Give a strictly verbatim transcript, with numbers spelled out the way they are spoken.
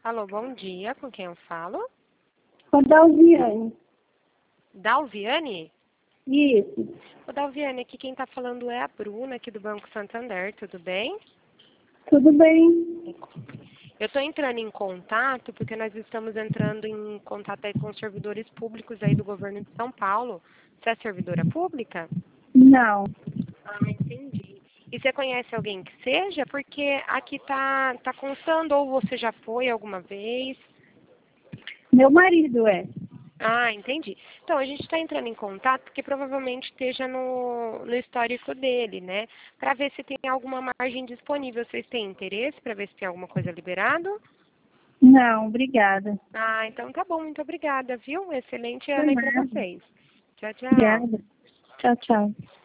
Alô, bom dia. Com quem eu falo? Com Dalviane. Dalviane? Isso. Ô, Dalviane, aqui quem está falando é a Bruna, aqui do Banco Santander, tudo bem? Tudo bem? Eu estou entrando em contato porque nós estamos entrando em contato aí com os servidores públicos aí do governo de São Paulo. Você é servidora pública? Não. Ah, entendi. E você conhece alguém que seja? Porque aqui tá, tá constando, ou você já foi alguma vez? Meu marido é. Ah, entendi. Então, a gente está entrando em contato porque provavelmente esteja no, no histórico dele, né? Para ver se tem alguma margem disponível. Vocês têm interesse para ver se tem alguma coisa liberado? Não, obrigada. Ah, então tá bom. Muito obrigada, viu? Excelente Por ano aí para nada. vocês. Tchau, tchau. Obrigada. Tchau, tchau.